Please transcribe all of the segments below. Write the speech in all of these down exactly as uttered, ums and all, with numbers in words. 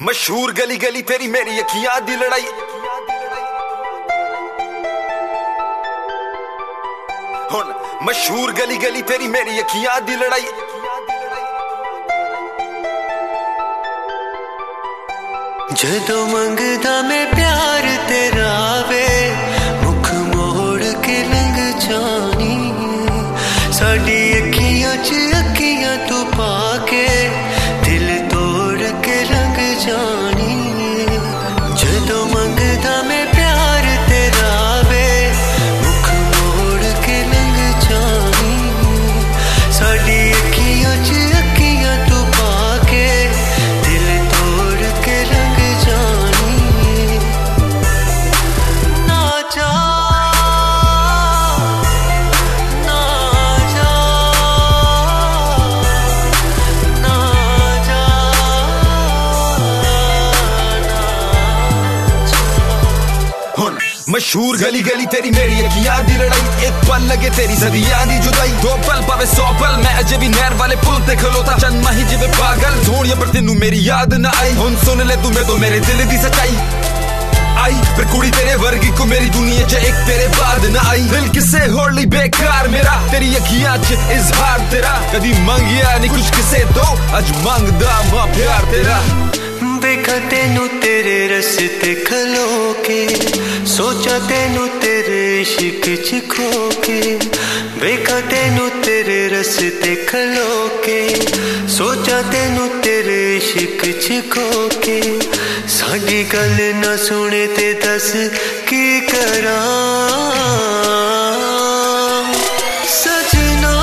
मशहूर गली गली तेरी मेरी अखियां दी लड़ाई, हुन मशहूर गली गली तेरी मेरी अखियां दी लड़ाई। जदों मंगदा मैं प्यार तेरा वे मुख मोड़ के लंघ जानी, साडी अखियां च अखियां तू पाके दिल तोड़ के लंघ जानी। जदों मंगदा मैं प्यार तेरा वे मुख मोड़ के लंघ जानी, साडी अखियां च अखियां तू पाके दिल तोड़ के लंघ जानी। ना जा ना जा ना जा ना जा। हुन मशहूर गली गली तेरी मेरी अखियां दी लड़ाई, एक पल लगे तेरी सदियां दी जुदाई, दो पल पावे सौ पल मैं अजे भी नहर वाले पुल ते खलोता चंद माही जिवे पागल सोनिया पर तेनू मेरी याद ना आई। हुन सुन ले तू मैं तो मेरे दिल दी सच्चाई आई, फिर कुड़ी तेरे वर्गी को मेरी दुनिया च एक तेरे बाद ना आई। दिल किसे होड़ ली बेकार मेरा तेरी अखियां च इजहार तेरा, कदी मंगिया नहीं कुछ किसे दो अज मंगदा मां प्यार तेरा। देखा तेनू तेरे रस्ते खलो के, सोचा तेनू तेरे इश्क च खो के, देखा तेनू तेरे रस्ते खलो के, सोचा तेनू तेरे इश्क च खो के, साडी गल ना सुने ते दस की करा। सजना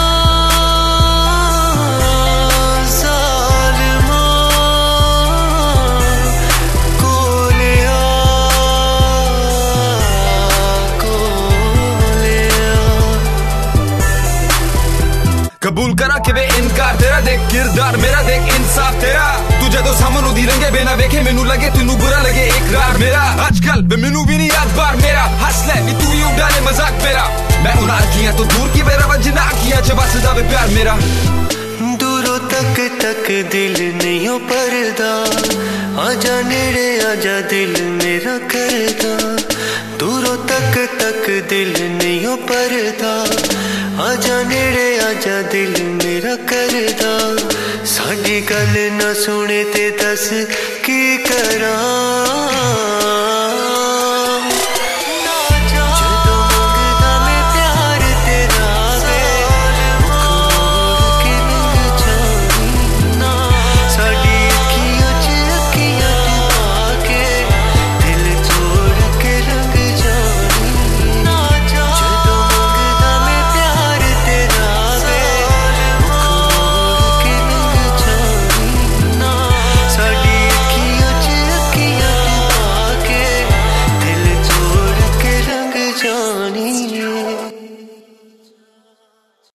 कबूल करा कि वे इनकार तेरा, देख किरदार मेरा देख इंसाफ तेरा। तू जदों सामनों दी रंगे बिना वेखे मैनू लगे तेनू बुरा लगे इकरार मेरा। आजकल वे मैनू भी नहीं याद बार मेरा, हंस ले नी तू ही उड़ाले मजाक मेरा। मैं उन अखियां तो दूर की मेरा वजना अखियां च बसदा वे प्यार मेरा। दूरों तक तक दिल नहीं हो परदा, आजा नेड़े आजा दिल मेरा करदा। दूरों तक तक दिल नहीं हो परदा, आजा नेड़े आजा दिल मेरा करदा। साडी गल ना सुने ते दस की करा।